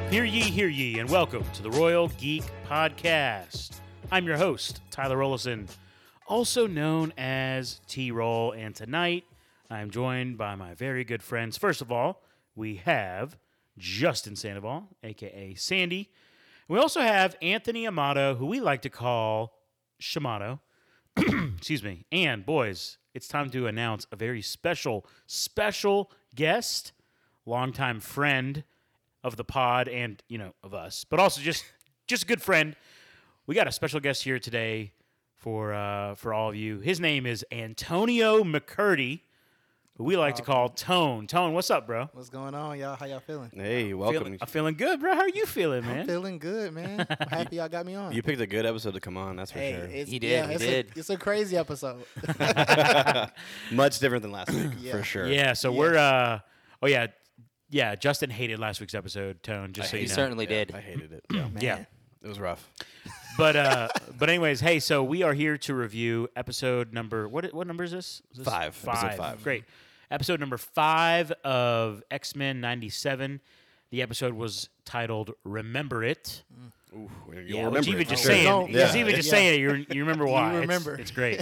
Hear ye, and welcome to the Royal Geek Podcast. I'm your host, Tyler Rollison, also known as T-Roll, and tonight I'm joined by my very good friends. First of all, we have Justin Sandoval, a.k.a. Sandy. We also have Anthony Amato, who we like to call Shamato. Excuse me. And, boys, it's time to announce a very special guest, longtime friend of the pod and, of us, but also just a good friend. We got a special guest here today for all of you. His name is Antonio McCurdy, who we like to call Tone. Tone, what's up, bro? What's going on, y'all? How y'all feeling? Hey, welcome. I'm feeling good, bro. How are you feeling, man? I'm feeling good, man. I'm happy y'all got me on. You picked a good episode to come on, that's for sure. He did. It's a crazy episode. Much different than last week, Yeah. for sure. Yeah, so we're Justin hated last week's episode, Tone, just so you He know. certainly did. I hated it. Yeah. Yeah. It was rough. But anyways, hey, so we are here to review episode number what number is this? Is this 5. Episode 5. Great. Episode number 5 of X-Men 97. The episode was titled "Remember It." Ooh, you'll Yeah, remember which even it, just for sure. saying, Yeah. just even just saying it, you remember why. You remember. It's great.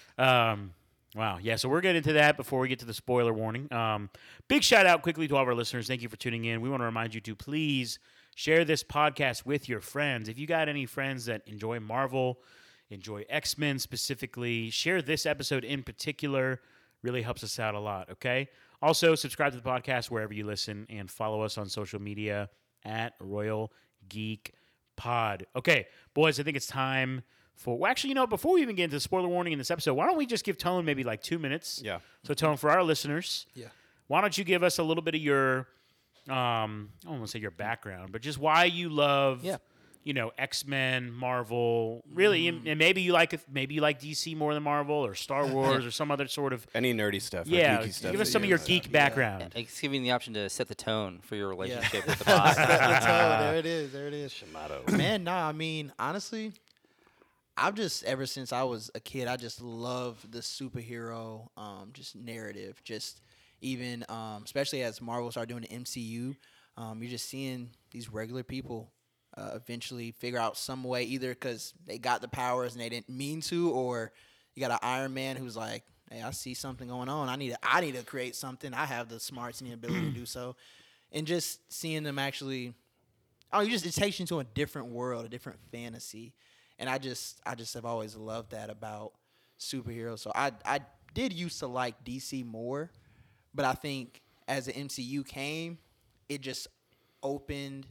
Wow. Yeah. So we're getting into that before we get to the spoiler warning. Big shout out quickly to all of our listeners. Thank you for tuning in. We want to remind you to please share this podcast with your friends. If you got any friends that enjoy Marvel, enjoy X-Men specifically, share this episode in particular. Really helps us out a lot. Okay. Also, subscribe to the podcast wherever you listen and follow us on social media at Royal Geek Pod. Okay, boys, I think it's time for... Well, actually, before we even get into the spoiler warning in this episode, why don't we just give Tone maybe like 2 minutes? Yeah. So, Tone, for our listeners, Yeah. why don't you give us a little bit of your... I don't want to say your background, but just why you love... Yeah. X-Men, Marvel, really, and maybe you like DC more than Marvel, or Star Wars, or some other sort of... Any nerdy stuff, or Yeah, geeky stuff. give us that some of you your like. geek background. It's giving the option to set the tone for your Yeah. relationship with the pod. There it is. There it is. Shamato. Man, I mean, honestly, I've just, ever since I was a kid, I just love the superhero just narrative. Just even, especially as Marvel started doing the MCU, you're just seeing these regular people eventually figure out some way, either because they got the powers and they didn't mean to, or you got an Iron Man who's like, hey, I see something going on. I need to create something. I have the smarts and the ability to do so. And just seeing them actually, it takes you into a different world, a different fantasy. And I just have always loved that about superheroes. So I did used to like DC more, but I think as the MCU came, it just opened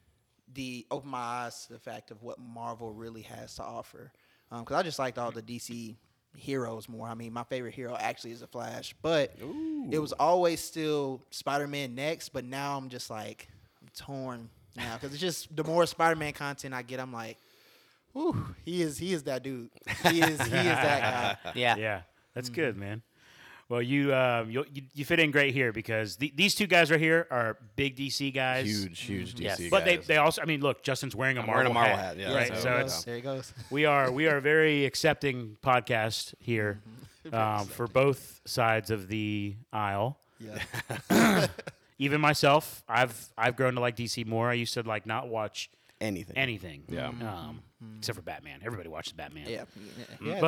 my eyes to the fact of what Marvel really has to offer. Because I just liked all the DC heroes more. I mean, my favorite hero actually is the Flash, but it was always still Spider-Man next. But now I'm just like, I'm torn now, because it's just the more Spider-Man content I get, I'm like, whew, he is that dude. He is that guy. Yeah. Yeah, that's good, man. Well, you fit in great here because these two guys right here are big DC guys. Huge DC Yes. guys. But they also, look, Justin's wearing a I'm Marvel wearing a Marvel hat. hat, yeah, Right. so- So Yeah. it's There he goes. we are a very accepting podcast here for both sides of the aisle. Yeah. Even myself, I've grown to like DC more. I used to not watch anything. anything. Yeah. Except for Batman. Everybody watches Batman. Yeah. Yeah.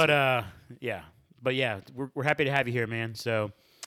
But yeah, we're happy to have you here, man. So,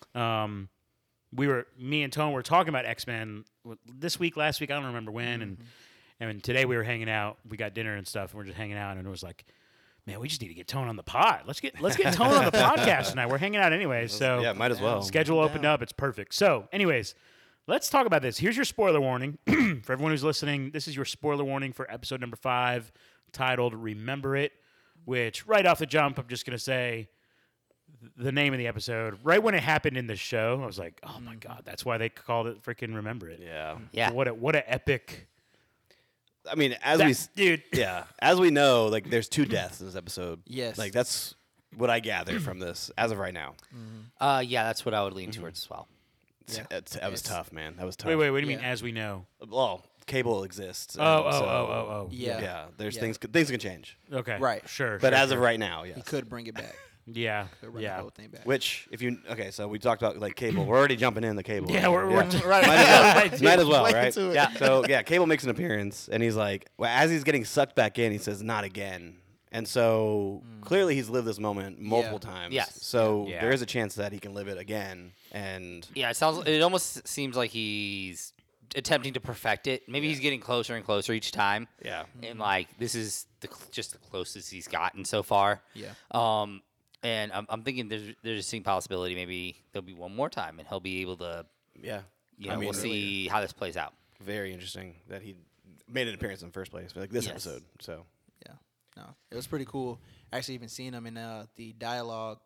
me and Tone were talking about X-Men this week, last week, I don't remember when, and today we were hanging out. We got dinner and stuff, and we're just hanging out, and it was like, man, we just need to get Tone on the pod. Let's get Tone on the podcast tonight. We're hanging out anyways, so Yeah, might as well. schedule opened up. It's perfect. So, anyways, let's talk about this. Here's your spoiler warning for everyone who's listening. This is your spoiler warning for episode number 5, titled "Remember It," which right off the jump, I'm just gonna say the name of the episode. Right when it happened in the show, I was like, "Oh my god, that's why they called it freaking Remember It." Yeah. Yeah. What a epic. I mean, Dude. Yeah, as we know, there's 2 deaths in this episode. Yes. That's what I gather from this as of right now. Yeah, that's what I would lean towards as well. That was tough, man. That was tough. Wait, what do you mean? Yeah. As we know? Well, cable exists. Oh. Yeah. Yeah, there's Yeah. things can change. Okay. Right. Sure. But sure, as sure. of right now, yes. He could bring it back. Yeah. Could run the Yeah. whole thing back. Which, if you so we talked about like Cable. We're already jumping in the Cable. Yeah, right? we're right. Might as well, Way right? into it. Yeah. So yeah, Cable makes an appearance, and he's like, well, as he's getting sucked back in, he says, "Not again." And so clearly, he's lived this moment multiple times. Yes. So Yeah. there is a chance that he can live it again. And Yeah, it almost seems like he's attempting to perfect it. Maybe he's getting closer and closer each time. yeah, And like this is just the closest he's gotten so far. Yeah. And I'm thinking there's a distinct possibility maybe there'll be one more time and he'll be able to. yeah. You know, we'll see how this plays out. Very interesting that he made an appearance in the first place, like this Yes. episode. So Yeah. No, it was pretty cool. Actually, even seeing him in the dialogue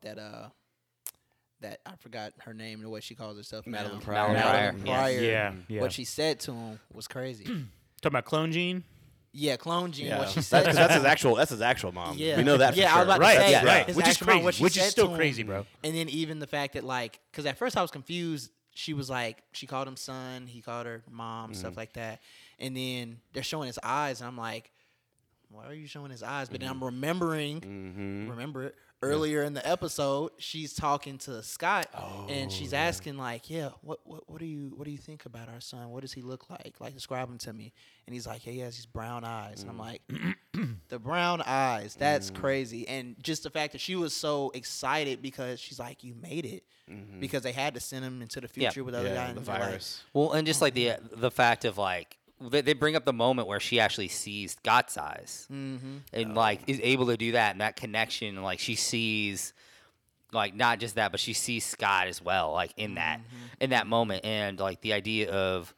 that I forgot her name, the way she calls herself, Madeline Pryor. Madeline Yes. Pryor. Yeah. What she said to him was crazy. Talking about Clone Gene? Yeah, Clone Gene. yeah, What she said. that's his actual. That's his actual mom. Yeah. We know that. Yeah, for I was sure. about to Right, say, yeah, right. his Which is actual mom, crazy. what she Which is said still to him, crazy, bro. And then even the fact that like, because at first I was confused. She was like, she called him son, he called her mom, stuff like that. And then they're showing his eyes, and I'm like, why are you showing his eyes? But then I'm remembering, remember it, earlier in the episode, she's talking to Scott, and she's asking like, yeah, what do you think about our son? What does he look like? Like, describe him to me. And he's like, yeah, he has these brown eyes. And I'm like, the brown eyes, that's crazy. And just the fact that she was so excited because she's like, you made it. Because they had to send him into the future with other guys. the and they're like, virus. Well, and just like the fact of like they bring up the moment where she actually sees Scott's eyes and like is able to do that and that connection. And, like she sees like not just that, but she sees Scott as well, like in that moment. And like the idea of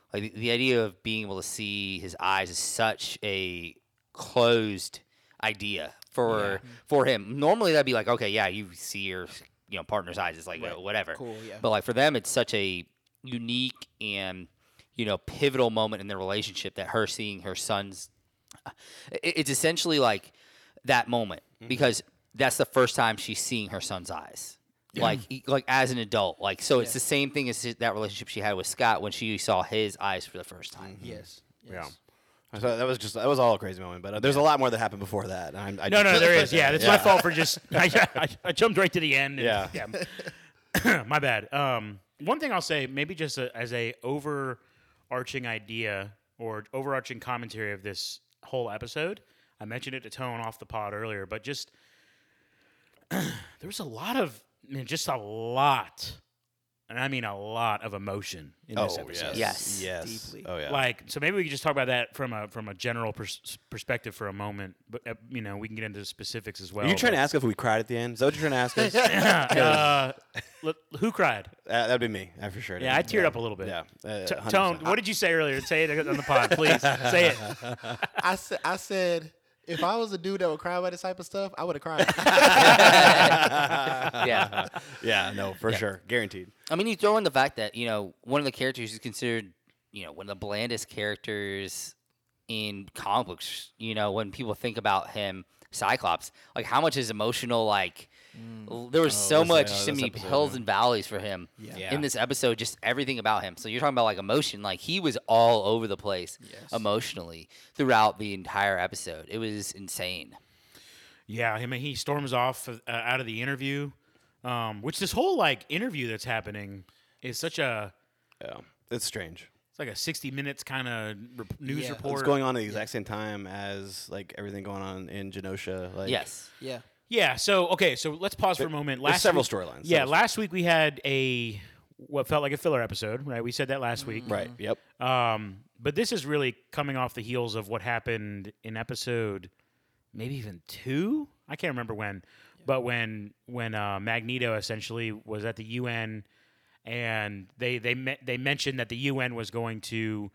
being able to see his eyes is such a closed idea for him. Normally that'd be like, okay, yeah, you see your partner's eyes, it's like whatever. Cool, yeah. But like for them, it's such a unique and pivotal moment in their relationship that her seeing her son's. It's essentially like that moment because that's the first time she's seeing her son's eyes. Like as an adult, like so it's the same thing as that relationship she had with Scott when she saw his eyes for the first time. Yes. Yeah. So that was all a crazy moment, but there's a lot more that happened before that. I No, just- there is. Yeah, that's my fault for just I jumped right to the end. And, Yeah. My bad. One thing I'll say, maybe just as a overarching idea or overarching commentary of this whole episode. I mentioned it to Tone off the pod earlier, but just there was a lot of, and I mean a lot of emotion in this episode. Yes. Deeply. Oh yeah. Like, so maybe we could just talk about that from a general perspective for a moment, but we can get into the specifics as well. Are you trying to ask if we cried at the end? Is that what you're trying to ask us? Who cried? That'd be me. I for sure. Yeah, I teared up a little bit. Yeah. Tone, what did you say earlier? Say it on the pod, please. Say it. I said, if I was a dude that would cry about this type of stuff, I would have cried. Yeah. Yeah. No, for sure, guaranteed. I mean, you throw in the fact that, one of the characters is considered, one of the blandest characters in comic books. When people think about him, Cyclops, like how much is emotional, like there was so this many episode, hills yeah. and valleys for him Yeah. in this episode, just everything about him. So you're talking about like emotion, like he was all over the place emotionally throughout the entire episode. It was insane. Yeah, I mean, he storms off out of the interview, which this whole like interview that's happening is such a Yeah. It's strange. it's like a 60 minutes kind of news Yeah. report. It's going on at the exact same time as like everything going on in Genosha. Like, Yes. Yeah. Yeah. So let's pause for a moment. there's several week- storylines. Yeah, Several last week we had what felt like a filler episode, right? We said that last week. Right. Yep. But this is really coming off the heels of what happened in episode, maybe even 2. I can't remember when, but when Magneto essentially was at the UN, and they mentioned that the UN was going to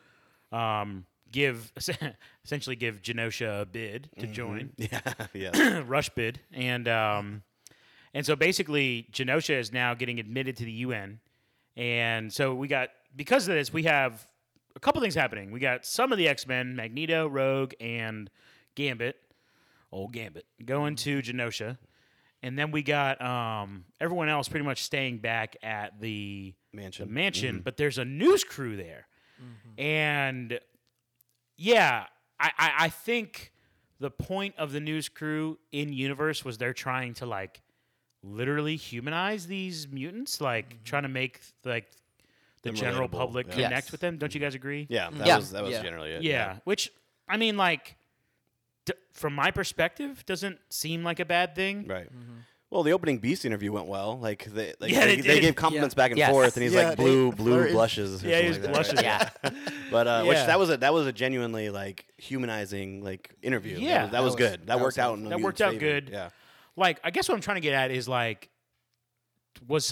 essentially give Genosha a bid to join. Yeah. Yeah. Rush bid, and so basically Genosha is now getting admitted to the UN, and so because of this we have a couple things happening. We got some of the X-Men, Magneto, Rogue, and Gambit, old Gambit, going to Genosha, and then we got everyone else pretty much staying back at the mansion, but there's a news crew there, and yeah, I think the point of the news crew in universe was they're trying to like literally humanize these mutants, like trying to make like the Them general relatable, public yeah. connect Yes. with them. Don't you guys agree? Yeah, that Yeah. was Yeah. generally it. Yeah. Which I mean, like, from my perspective, doesn't seem like a bad thing. Right. Well, the opening Beast interview went well. Like they Yeah, they they did. gave compliments back and Yes. forth, and he's Yeah, like they blue flirted. blushes. Or Yeah, he something was like that, blushing. right? Yeah. But which Yeah. that was a genuinely like humanizing like interview. Yeah. that was good. That worked out. In the That worked mutants' out favor. good. Yeah. Like, I guess what I'm trying to get at is like, was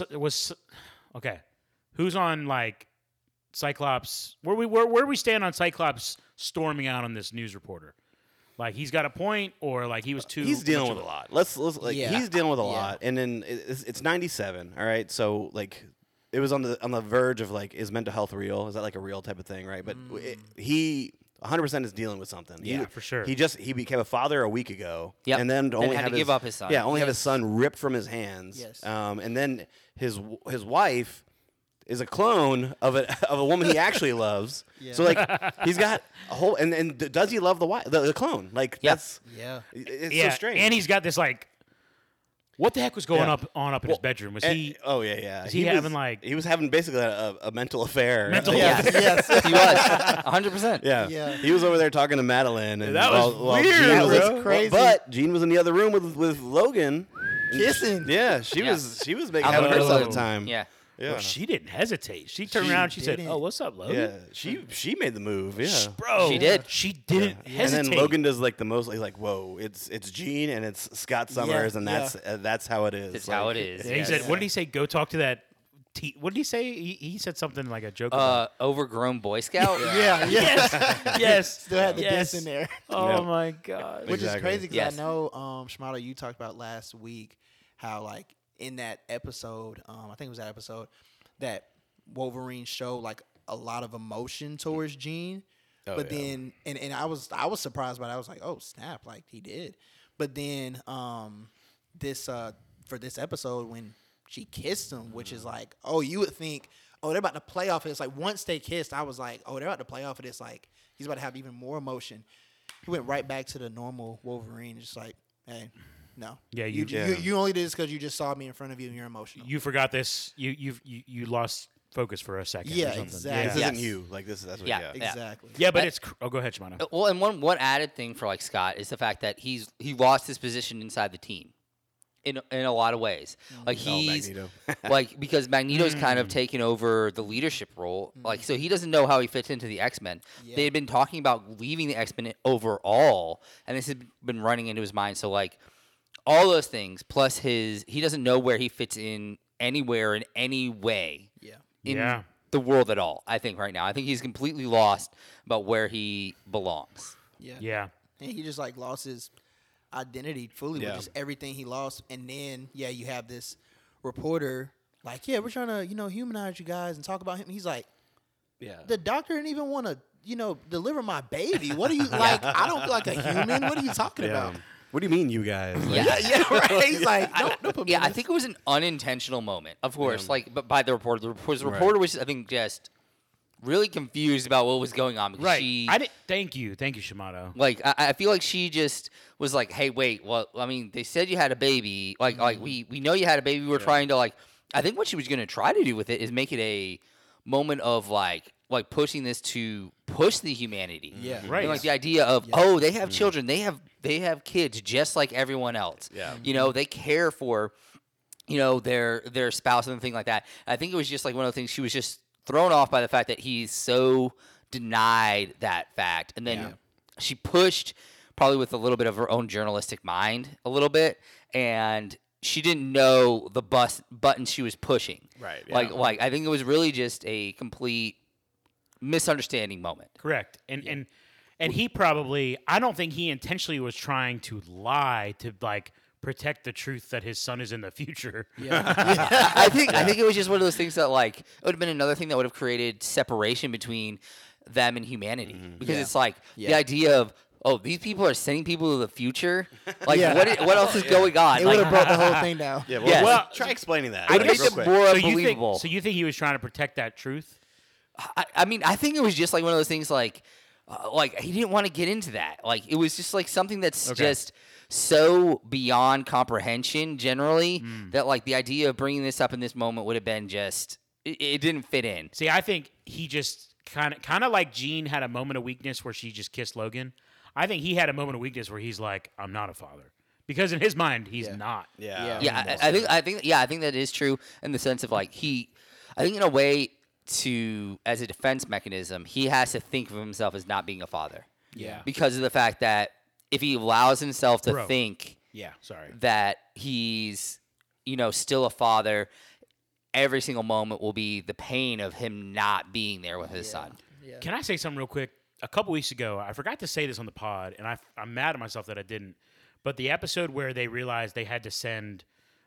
okay? Who's on like Cyclops? Where we stand on Cyclops storming out on this news reporter? Like, he's got a point, or like he was too. He's dealing much with of a lot. Let's like Yeah. he's dealing with a Yeah. lot, and then it's 97. All right, so like it was on the verge of like, is mental health real? Is that like a real type of thing, right? But he 100% is dealing with something. Yeah, for sure. He became a father a week ago. Yep. And then only had have to give up his son. Yeah, only have his Yes. son ripped from his hands. Yes. And then his wife is a clone of a woman he actually loves. Yeah. So like he's got a whole and does he love the wife, the clone? Like Yep. that's Yeah. it's yeah, so strange. and he's got this like, what the heck was going Yeah. up in his bedroom? Was he? Oh yeah. Is he having, like- he was having basically a mental affair. Mental yeah. Yes. He was 100%. Yeah. Yeah. He was over there talking to Madeline, and That was weird, Jean was, bro. Crazy. But Jean was in the other room with Logan, Kissing. Yeah, she Yeah. was making Out having in the herself middle. a time. Yeah. Yeah. Well, she didn't hesitate. She turned She around. And she said, didn't. "Oh, what's up, Logan?" Yeah, she made the move. Yeah. Bro, She did. She didn't And hesitate. then Logan does like the most. He's like, "Whoa, it's Jean and it's Scott Summers, and that's how it is. That's how it is. Yeah, he Yes. said, "What did he say? Go talk to that." What did he say? He said something like a joke. about Overgrown Boy Scout. Yeah. yes, Still had the yes. diss in there. Oh Yeah. my god. Which is Exactly. crazy because Yes. I know, Shimano, you talked about last week how, like, in that episode, I think it was that episode, that Wolverine showed, like, a lot of emotion towards Jean. Oh, but yeah. then, and I was surprised by that. I was like, oh, snap, like, he did. But then, for this episode, when she kissed him, which is like, oh, you would think, oh, they're about to play off of this. Like, once they kissed, I was like, oh, they're about to play off of this. Like, he's about to have even more emotion. He went right back to the normal Wolverine, just like, hey, no. Yeah, you only did this because you just saw me in front of you and you're emotional. You forgot this. You lost focus for a second. Yeah, or something. exactly. This Yes. isn't you. Like this. That's what. Yeah. Yeah. Yeah. Exactly. Yeah, but I- it's. Oh, go ahead, Shimano. Well, and one added thing for like Scott is the fact that he lost his position inside the team, in a lot of ways. Like he's Magneto. like because Magneto's kind of taken over the leadership role. Like so he doesn't know how he fits into the X-Men. Yeah. They had been talking about leaving the X-Men overall, and this has been running into his mind. So like all those things plus he doesn't know where he fits in anywhere in any way Yeah. in Yeah. the world at all. I think right now. I think he's completely lost about where he belongs. Yeah. Yeah. And he just like lost his identity fully Yeah. with just everything he lost. And then, yeah, you have this reporter like, yeah, we're trying to, humanize you guys and talk about him. He's like, Yeah. the doctor didn't even want to, deliver my baby. What are you like? I don't feel like a human. What are you talking about? What do you mean, you guys? Like, Yeah. Yeah, right. He's like, don't put me Yeah, in I this. think it was an unintentional moment, of course, Yeah. like, but by the reporter. The reporter was, I think, just really confused about what was going on because Right. she, I didn't. Thank you, Shimano. like, I feel like she just was like, "Hey, wait, well, I mean, they said you had a baby. Like, we know you had a baby. We were trying to like, I think what she was going to try to do with it is make it a moment of like pushing this to push the humanity. Yeah. Right. And, like the idea of they have children, they have kids just like everyone else. Yeah. They care for their spouse and everything like that. I think it was just like one of the things she was just thrown off by the fact that he's so denied that fact, and then she pushed probably with a little bit of her own journalistic mind a little bit, and she didn't know the button she was pushing. Right, Like I think it was really just a complete misunderstanding moment. Correct. And he probably. I don't think he intentionally was trying to lie to like protect the truth that his son is in the future. I think it was just one of those things that like it would have been another thing that would have created separation between them and humanity because Yeah. it's like the Yeah. idea of these people are sending people to the future. Like Yeah. what else is going on? It Like, would have brought the whole thing down. Yeah. Yes. Well, try explaining that. I like, guess real it quick. more So you unbelievable. think he was trying to protect that truth? I mean, I think it was just like one of those things like he didn't want to get into that. Like it was just like something that's Okay. just so beyond comprehension generally that like the idea of bringing this up in this moment would have been just it didn't fit in. See, I think he just kind of like Jean had a moment of weakness where she just kissed Logan. I think he had a moment of weakness where he's like, I'm not a father. Because in his mind, he's not. Yeah. Yeah, I think that is true in the sense of like I think in a way as a defense mechanism, he has to think of himself as not being a father. Yeah. Because of the fact that if he allows himself to Bro. think Yeah, sorry. that he's, still a father, every single moment will be the pain of him not being there with his son. Yeah. Can I say something real quick? A couple weeks ago, I forgot to say this on the pod, and I'm mad at myself that I didn't. But the episode where they realized they had to send,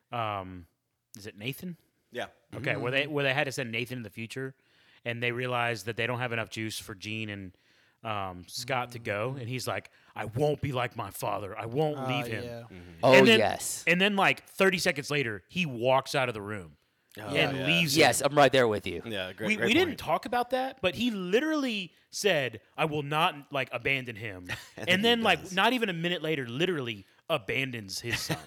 is it Nathan? Yeah. Okay, where they had to send Nathan in the future, and they realized that they don't have enough juice for Jean and Scott to go, and he's like, "I won't be like my father. I won't leave him." Yeah. Oh, And then, yes. And then, like 30 seconds later, he walks out of the room and leaves. Yes, him. I'm right there with you. Yeah, great. We didn't talk about that, but he literally said, "I will not like abandon him," and then like not even a minute later, literally abandons his son.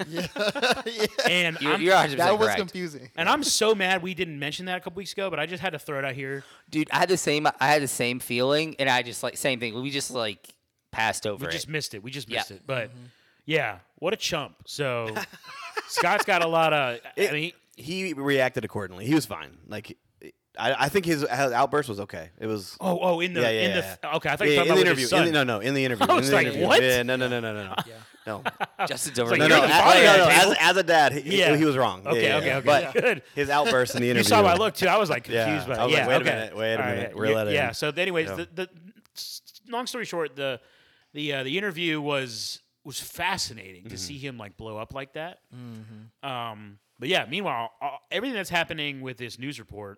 And You're I'm, 100% That was correct. confusing. and I'm so mad we didn't mention that a couple weeks ago, but I just had to throw it out here. Dude, I had the same feeling, and I just like same thing. We just like passed over We it. just missed it. We just Yeah. missed it. But yeah, what a chump. So Scott's got a lot of. I mean, He reacted accordingly. He was fine. Like, I think his outburst was okay. It was. in the Yeah. okay. I thought you were talking in the about interview. his son. In the interview. I was in the like, interview. what? Yeah, no. No, Justin's over like, here. you're the father at the table. as a dad, he was wrong. Okay. But Good. his outburst in the interview. You saw my look too. I was like Yeah. confused by I it. was Yeah, like, okay. wait a All minute. right. Reel that in. Yeah. So, anyways, Yeah. the long story short, the interview was fascinating to see him like blow up like that. But yeah, meanwhile, everything that's happening with this news report,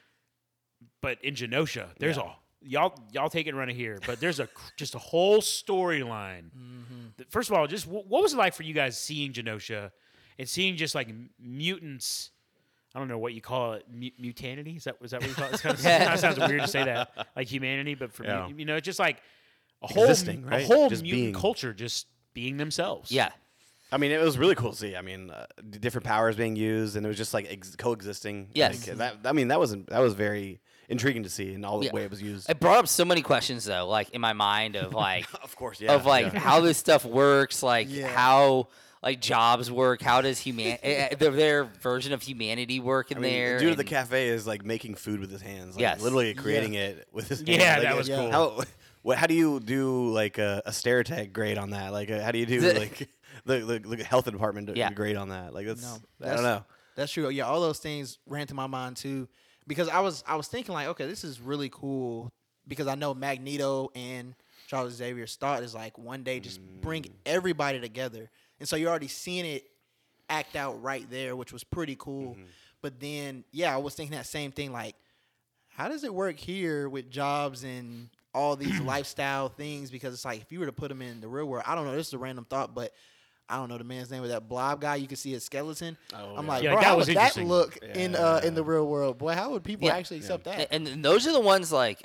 but in Genosha, there's y'all take it and run it here, but there's just a whole storyline. First of all, just what was it like for you guys seeing Genosha and seeing just like mutants? I don't know what you call it, mutanity. Is that what you call it? It kind of sounds weird to say that, like humanity, but for me, it's just like a whole Existing, right? a whole Just mutant being. culture just being themselves. Yeah. I mean, it was really cool to see. I mean, different powers being used, and it was just like coexisting. Yes. Like, that was very intriguing to see in all the way it was used. It brought up so many questions though, like in my mind of like Of course, yeah. of like yeah. how this stuff works, like Yeah. how like jobs work, how does their version of humanity work in I mean, there? the dude at the and- cafe is like making food with his hands. Like, Yes. literally creating it with his hands. Yeah, Like, that was cool. How do you do like a Stereotech grade on that? Like, how do you do like the health department grade on that? Like, I don't know. That's true. Yeah, all those things ran to my mind too, because I was thinking like, okay, this is really cool because I know Magneto and Charles Xavier's thought is like one day just bring everybody together, and so you're already seeing it act out right there, which was pretty cool. But then, yeah, I was thinking that same thing like, how does it work here with jobs and all these lifestyle things? Because it's like if you were to put them in the real world, I don't know. This is a random thought, but I don't know the man's name of that blob guy. You can see his skeleton. I'm like, Yeah, bro, that how was would that interesting. look in the real world? Boy, how would people Yeah. actually accept that? And those are the ones like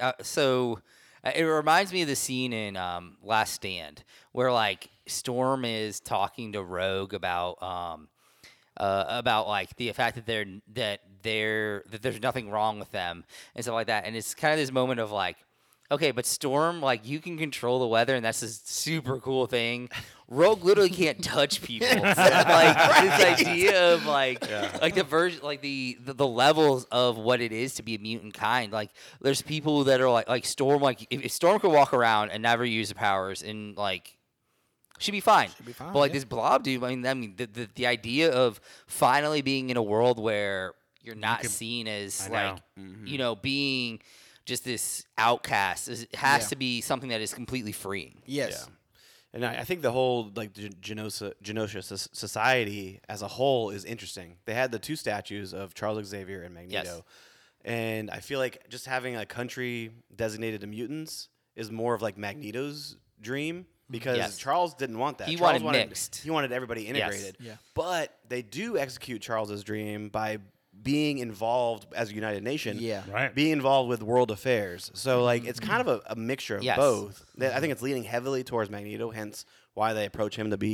it reminds me of the scene in Last Stand where like Storm is talking to Rogue about like the fact that there's nothing wrong with them and stuff like that, and it's kind of this moment of like, okay, but Storm, like, you can control the weather, and that's this super cool thing. Rogue literally can't touch people. Like this idea of like the version, like the levels of what it is to be a mutant kind. Like, there's people that are like Storm. Like, if Storm could walk around and never use her powers, and like, she'd be fine. But like this blob dude, I mean, the idea of finally being in a world where you're not seen as like, being just this outcast has to be something that is completely freeing. Yes. Yeah. And I think the whole like Genosha society as a whole is interesting. They had the two statues of Charles Xavier and Magneto, Yes. and I feel like just having a country designated to mutants is more of like Magneto's dream because Yes. Charles didn't want that. He Charles wanted mixed. He wanted everybody integrated. Yeah. But they do execute Charles's dream by being involved as a united nation. Yeah. Right. Being involved with world affairs. So like it's kind of a mixture of Yes. both. I think it's leaning heavily towards Magneto, hence why they approach him to be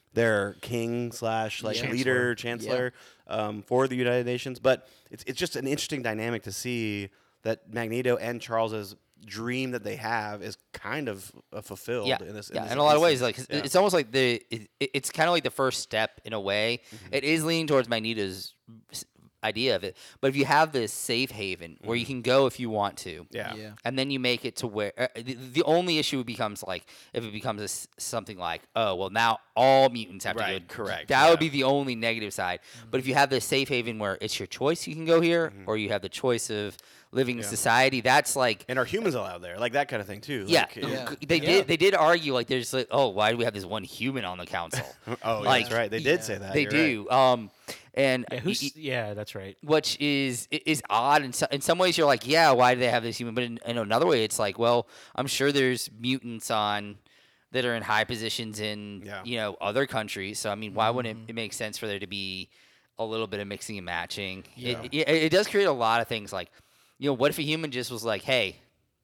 their king slash like Chancellor. leader, chancellor for the United Nations. But it's just an interesting dynamic to see that Magneto and Charles's dream that they have is kind of fulfilled Yeah, in this. yeah. this In a lot of ways, instance. like it's almost like it's kind of like the first step in a way. It is leaning towards Magneto's idea of it, but if you have this safe haven where you can go if you want to, Yeah. and then you make it to where the only issue becomes like if it becomes something like, oh well, now all mutants have Right, to go. correct, That would yeah. be the only negative side. But if you have this safe haven where it's your choice, you can go here, or you have the choice of living in society. That's like. And are humans allowed there? Like that kind of thing too. Yeah, Like, Yeah. they did argue like there's like, oh, why do we have this one human on the council? Oh, Like, that's right. They did say that. They You're right. do. And Yeah, that's right. which is odd in some ways. You're like, yeah, why do they have this human? But in another way, it's like, well, I'm sure there's mutants that are in high positions in other countries. So I mean, why wouldn't it make sense for there to be a little bit of mixing and matching? Yeah. It does create a lot of things. Like, what if a human just was like, hey,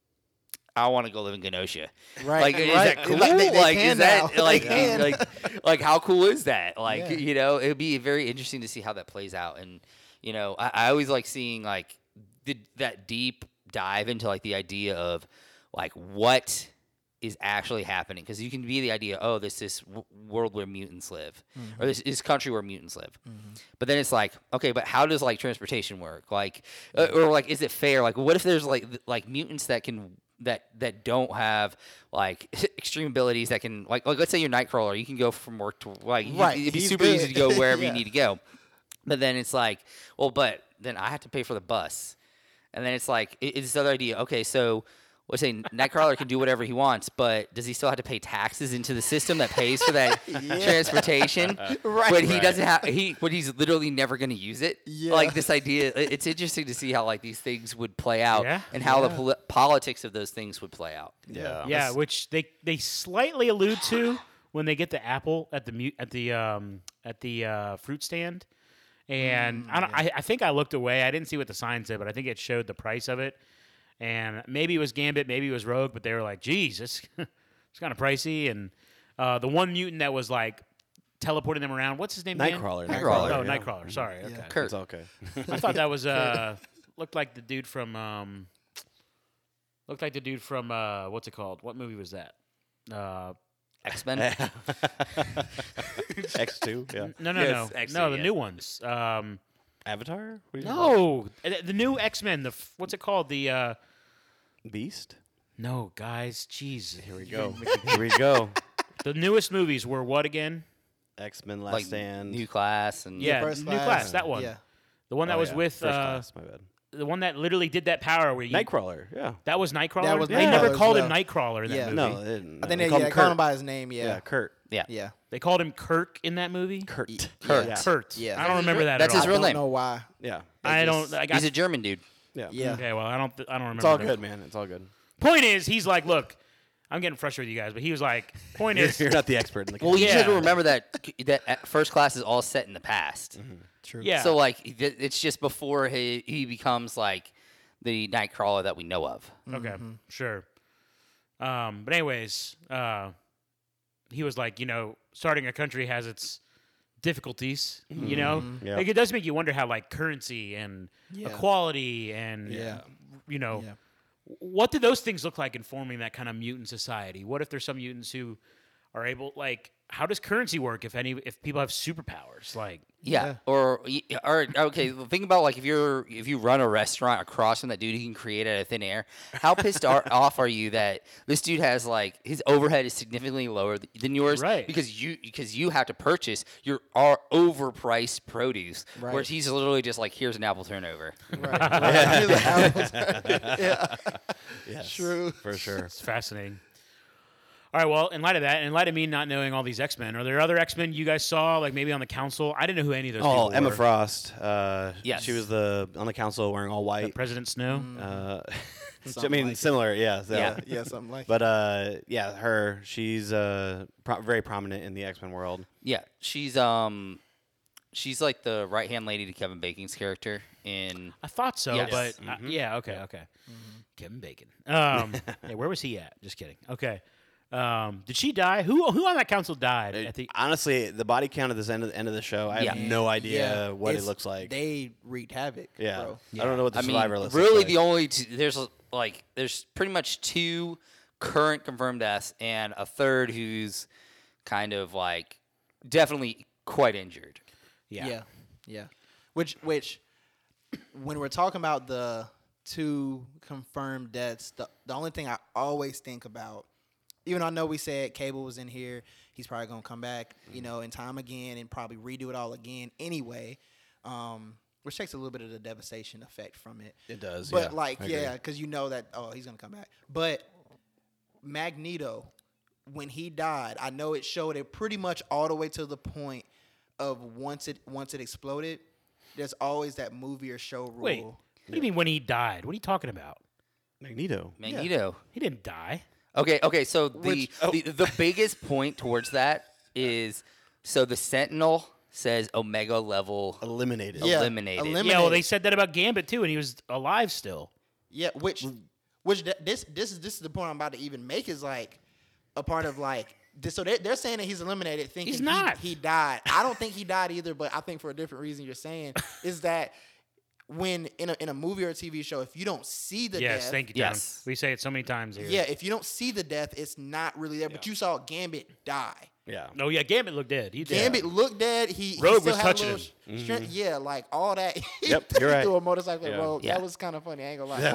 I want to go live in Genosha. Right. Like, is right. that cool? They Like, can is that now. like, They can. like how cool is that? Like, Yeah. it would be very interesting to see how that plays out. And I always like seeing like that deep dive into like the idea of like what is actually happening, because you can be the idea, oh, this world where mutants live, or this country where mutants live, but then it's like, okay, but how does like transportation work? Like, or like, is it fair? Like, what if there's like mutants that can that don't have like extreme abilities that can like let's say you're Nightcrawler, you can go from work to like Right, it'd be he's super easy good. to go wherever you Yeah. need to go, but then it's like, well, but then I have to pay for the bus, and then it's like it's this other idea. Okay, so let's say Nightcrawler can do whatever he wants, but does he still have to pay taxes into the system that pays for that transportation? Right. When he doesn't have when he's literally never going to use it. Yeah. Like this idea, it's interesting to see how like these things would play out, Yeah. and how Yeah. the politics of those things would play out. Yeah. Yeah, which they slightly allude to when they get the apple at the fruit stand, and I think I looked away. I didn't see what the sign said, but I think it showed the price of it, and maybe it was Gambit, maybe it was Rogue, but they were like, "Geez, it's kind of pricey." And the one mutant that was like teleporting them around, what's his name? again? Nightcrawler. Nightcrawler, Oh, yeah. Nightcrawler. Sorry. Okay. Kurt. It's okay. I thought that was looked like the dude from what's it called? What movie was that? X-Men. X2. Yeah. No, Yes, no, X-Men, no, the yeah. new ones. Avatar. What are you No, the new X-Men. What's it called? The Beast. no, guys, jeez. Here we go. Here we go. The newest movies were what again? X-Men Last Like Stand. New Class and Yeah, First New Class, that one. Yeah. The one that Oh, was yeah. with First Class. My bad. the one that literally did that power where you Nightcrawler. Yeah. That was Nightcrawler. That was They Nightcrawler never as called him well. Nightcrawler in that Yeah. movie. No, they didn't. I think They they called him call him Kurt. by his name. Yeah, Yeah. Kurt. yeah. Yeah. They called him Kirk in that movie. Kurt. Kurt. Yeah. Kurt. Yeah. I don't remember that. That's at his all. real I don't name. know why. Yeah. I don't. just- I He's got, a German dude. Yeah. Yeah. okay, well, I don't remember. It's all that. good, man. It's all good. Point is, he's like, look, I'm getting frustrated with you guys, but he was like, point is, You're not the expert in the Well, you just have to Yeah. remember that First Class is all set in the past. True. yeah. So like it's just before he becomes like the Nightcrawler that we know of. Okay, sure. But anyways, he was like, starting a country has its difficulties, Yeah. Like it does make you wonder how like currency and Yeah. equality and Yeah. Yeah. what do those things look like in forming that kind of mutant society? What if there's some mutants who are able, like, how does currency work if people have superpowers? Like, Yeah. Or okay, think about like if you run a restaurant across from that dude he can create out of thin air. How pissed off are you that this dude has like his overhead is significantly lower than yours, Right. Because you have to purchase your overpriced produce, Right. whereas he's literally just like, here's an apple turnover. Right. Yeah. Yes. True. For sure. it's fascinating. All right, well, in light of that, and in light of me not knowing all these X-Men, are there other X-Men you guys saw, like maybe on the council? I didn't know who any of those people Oh, Emma were. Frost. Yes. She was on the council wearing all white. President Snow. I Something mean, like it. similar. Yeah. So. Yeah. Yeah. Something like. But her. She's very prominent in the X-Men world. Yeah, she's like the right hand lady to Kevin Bacon's character in. I thought so, Yes. but Mm-hmm. yeah, okay. Kevin Bacon. Yeah, where was he at? Just kidding. Okay. Did she die? Who on that council died? I think. Honestly, the body count at this end of the show, I have Yeah. no idea what it It's- looks like. They wreaked havoc. yeah. Bro. I don't know what the I mean, survivor list really, looks the like. only there's pretty much 2 current confirmed deaths and a third who's kind of like definitely quite injured. Yeah. Which when we're talking about the 2 confirmed deaths, the only thing I always think about, even though I know we said Cable was in here, he's probably gonna come back, in time again and probably redo it all again anyway. Which takes a little bit of the devastation effect from it. It does, But yeah. I agree. because that he's gonna come back. But Magneto, when he died, I know it showed it pretty much all the way to the point of once it exploded. There's always that movie or show rule. Wait, what do you mean when he died? What are you talking about? Magneto. Magneto. He didn't die. Okay. So Which- the biggest point towards that is so the Sentinel says Omega level. Eliminated. Yeah, eliminated. Yeah, well, they said that about Gambit too, and he was alive still. Yeah, which this is the point I'm about to even make is like a part of like this, so they're saying that he's eliminated, thinking He's not. he died. I don't think he died either, but I think for a different reason you're saying is that when in a movie or a TV show, if you don't see the Yes, death, thank you, John. Yes. We say it so many times here. yeah, if you don't see the death, it's not really there. But you saw Gambit die. Yeah. Oh yeah, Gambit looked dead. He did. Gambit looked dead. He Rogue still was had a touching little him. strength. Yeah, like all that. He Yep, you're right. threw a motorcycle at Yeah. Rogue. Yeah. That was kind of funny. I ain't gonna lie.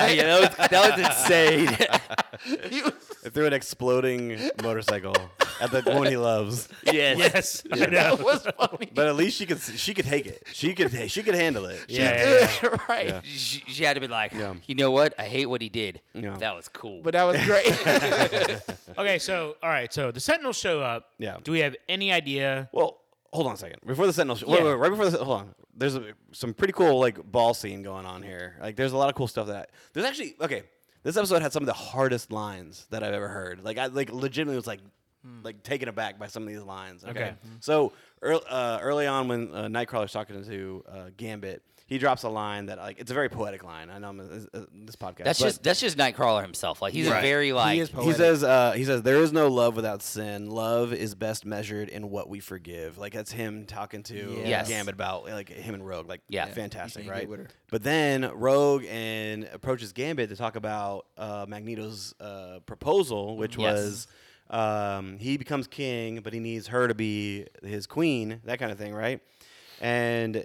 That was insane. He was- They threw an exploding motorcycle at the one he loves. Yes, I know. that was funny. But at least she could take it. She could handle it. Yeah. right. Yeah. She had to be like, Yeah. you know what? I hate what he did. Yeah. That was cool. But that was great. Okay, so all right, so the Sentinels show up. Yeah. Do we have any idea? Well, hold on a second. Before the Sentinel, Yeah. right before the hold on. There's some pretty cool like ball scene going on here. Like there's a lot of cool stuff there's actually okay. This episode had some of the hardest lines that I've ever heard. Like I legitimately was like taken aback by some of these lines. Okay. So early on when Nightcrawler's talking to Gambit, he drops a line that like it's a very poetic line. I know I'm this podcast. that's just Nightcrawler himself. Like he's a very like He is He poetic. says there is no love without sin. Love is best measured in what we forgive. Like that's him talking to Yes. Gambit about like him and Rogue. Like Yeah. fantastic, He can't right? get with her. But then Rogue approaches Gambit to talk about Magneto's proposal, which Yes. was he becomes king, but he needs her to be his queen, that kind of thing, right? And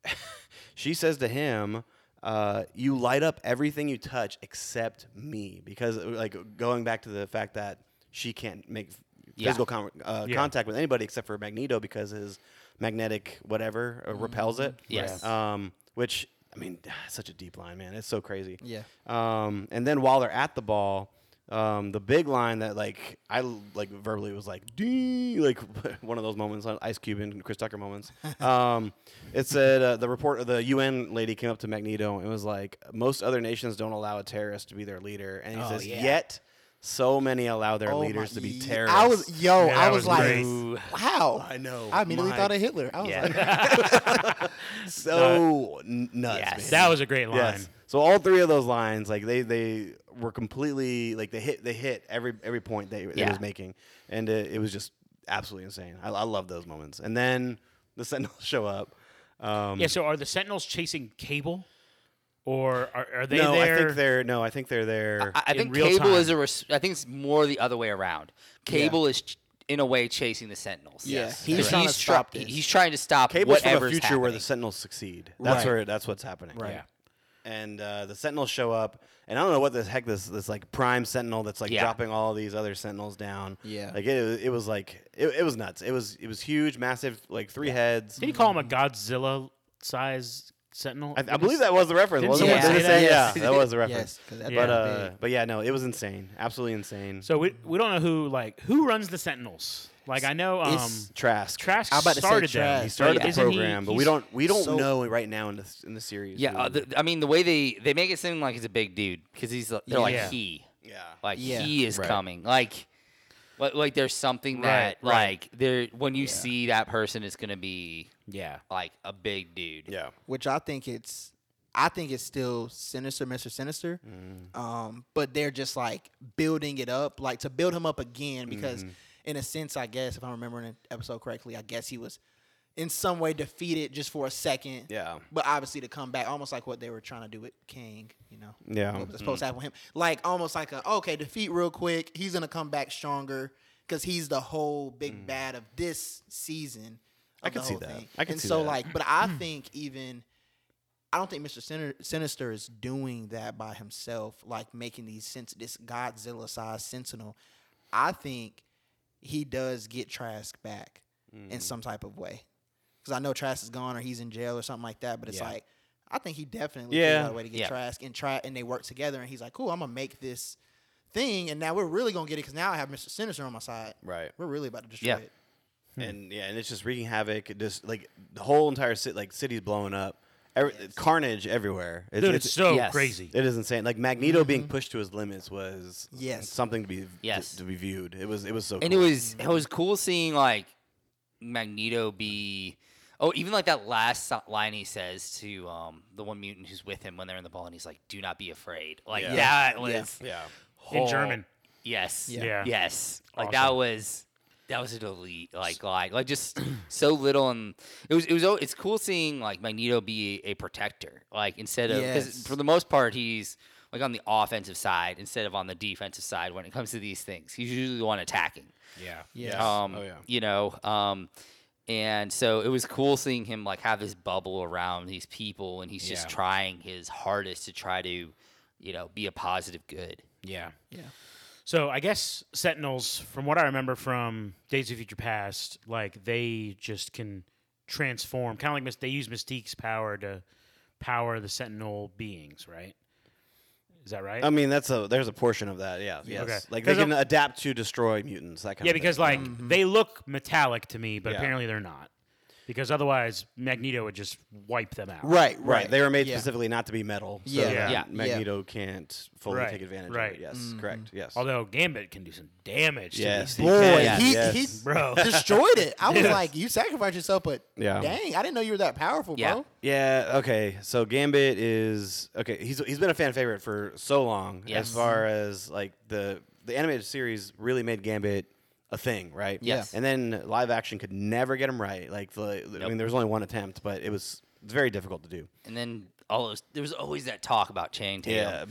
she says to him, you light up everything you touch except me. Because, like, going back to the fact that she can't make physical contact with anybody except for Magneto because his magnetic whatever repels it. Yes. Which, I mean, such a deep line, man. It's so crazy. Yeah. And then while they're at the ball, the big line that like I like verbally was like ding, like one of those moments on Ice Cube and Chris Tucker moments. It said the UN lady came up to Magneto and was like, most other nations don't allow a terrorist to be their leader, and he says, yeah. yet so many allow their Oh leaders my- to be yeah, terrorists. I was Yeah, that I was was like, great. wow. I know. I immediately My- thought of Hitler. I was Yeah. like, so nuts. Yes. man. That was a great line. Yes. So all three of those lines, like they were completely like they hit every point they was making, and it was just absolutely insane. I love those moments. And then the Sentinels show up. Yeah. So are the Sentinels chasing Cable, or are they no, there? I think they're there. I in think real Cable time. is I think it's more the other way around. Cable is in a way chasing the Sentinels. yeah, Yes. he's Correct. trying to stop this. He's trying to stop Cable's from a whatever's future happening. where the Sentinels succeed. That's Right. that's what's happening. Right. Yeah. And the Sentinels show up, and I don't know what the heck this like prime Sentinel that's like Yeah. dropping all these other Sentinels down. Yeah. like it was like it was nuts. It was huge, massive, like 3 heads. Did he call him a Godzilla size Sentinel? I believe that was the reference, Didn't wasn't it? someone Did say it that? Yeah, that was the reference. Yes, 'cause that Yeah. thing was big. But yeah, no, it was insane, absolutely insane. So we don't know who runs the Sentinels. Like I know It's Trask, Trask I'm about to say started them. Trask. he started the Isn't he- program, but we he's- don't so- know right now in the series. Yeah, who- I mean the way they make it seem like he's a big dude because they're like Yeah. yeah, Yeah. he is Right. coming like there's something that Right, right. like there when you see that person it's gonna be Yeah. like a big dude. yeah, which I think it's I think it's still Sinister, Mr. Sinister. But they're just like building it up, like to build him up again because in a sense, I guess, if I'm remembering the episode correctly, I guess he was in some way defeated just for a second. Yeah. But obviously to come back, almost like what they were trying to do with King, you know. Yeah. What was supposed to happen with him. Like almost like defeat real quick. He's going to come back stronger because he's the whole big bad of this season. I can see that. I can see so that. like, but I think I don't think Mr. Sinister is doing that by himself, like making this Godzilla-sized Sentinel. I think he does get Trask back in some type of way. Because I know Trask is gone or he's in jail or something like that, but it's like, I think he definitely figured out a way to get Trask and they work together and he's like, cool, I'm going to make this thing and now we're really going to get it because now I have Mr. Sinister on my side. Right. We're really about to destroy it. And it's just wreaking havoc. It just like the whole entire city's blowing up. Carnage everywhere. Dude, it's so crazy. It is insane. Like Magneto being pushed to his limits was something to be to be viewed. It was so. And cool. it was cool seeing like Magneto be. Oh, even like that last line he says to the one mutant who's with him when they're in the ball, and he's like, "Do not be afraid." Like that was in German. Yes. Yeah. Yes. Like Awesome. that was an elite like just so little, and it's cool seeing like Magneto be a protector, like instead of because for the most part he's like on the offensive side instead of on the defensive side when it comes to these things. He's usually the one attacking. You know, and so it was cool seeing him like have this bubble around these people, and he's just trying his hardest to try to, you know, be a positive good. Yeah. So I guess Sentinels, from what I remember from Days of Future Past, like they just can transform, kind of like they use Mystique's power to power the Sentinel beings, right? Is that right? I mean, there's a portion of that. Yeah. Yes. Okay. Like they can adapt to destroy mutants. That kind of thing. because like they look metallic to me, but apparently they're not. Because otherwise, Magneto would just wipe them out. Right. They were made specifically not to be metal. So Yeah. that Magneto can't fully take advantage of Right. it. Yes, correct. Yes. Although Gambit can do some damage. Yes, to he these can. things. Boy, he Bro. destroyed it. I was like, you sacrificed yourself, but Yeah. dang, I didn't know you were that powerful, bro. Yeah. Okay. So Gambit is okay. He's been a fan favorite for so long. Yes. As far as like the animated series really made Gambit a thing, right? Yes. And then live action could never get him right. Like I mean, there was only one attempt, but it's very difficult to do. And then there was always that talk about Channing Tatum.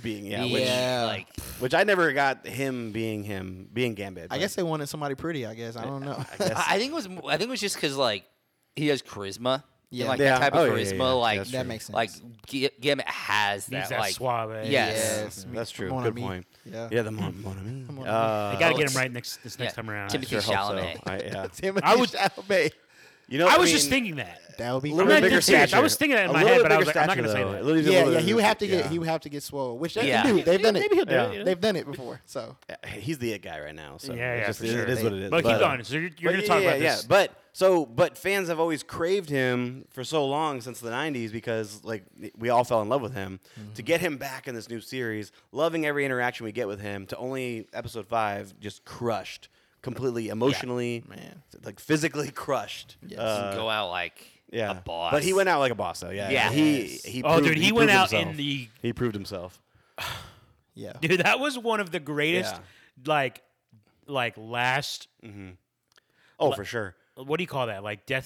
Which I never got him being Gambit. I guess they wanted somebody pretty. I guess I don't know. I think it was just because like he has charisma. Yeah. Like that type of charisma. Yeah. Like That's that true. makes sense. like Gambit has Needs that that like suave. Yes. That's true. Mon Good ami. point. Yeah. Yeah, the Mon ami. They got to get him right this next time around. Timothy Sure hope so. Chalamet. Timothy I would- Chalamet. You know, I was just thinking that. That would be A little I'm bit not bigger dead serious. stature. I was thinking that in A my little head, bit but I was bigger like, I'm not going to say stature, that. though. A little Yeah, bit- he would have to get yeah. he would have to get swole, which they Yeah. can do. They've done it. Maybe he'll do Yeah. it. You know? They've done it before. So He's the it guy right now. So Yeah, it's just, for sure. it is what it is. But keep But, going. So you're going to But talk about yeah, this. But fans have always craved him for so long since the 90s because like we all fell in love with him. To get him back in this new series, loving every interaction we get with him, to only episode 5 just crushed completely emotionally, like physically crushed. Yes. Go out like a boss. But he went out like a boss though. Yeah. Yeah. He Oh, proved, dude, he he went proved out himself. in the... He proved himself. yeah. Dude, that was one of the greatest, Yeah. like last... Oh, for sure. What do you call that? Like